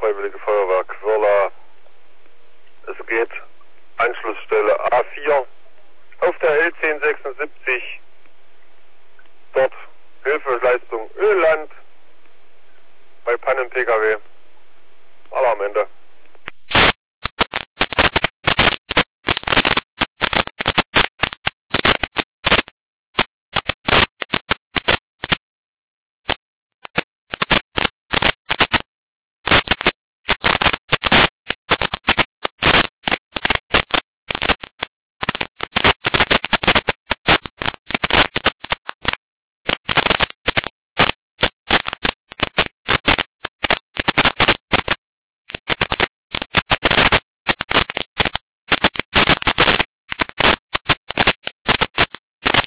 Freiwillige Feuerwehr Quirla. Es geht Anschlussstelle A4 auf der L1076. Dort Hilfeleistung Ölland bei Pannen-Pkw. Alarm Ende.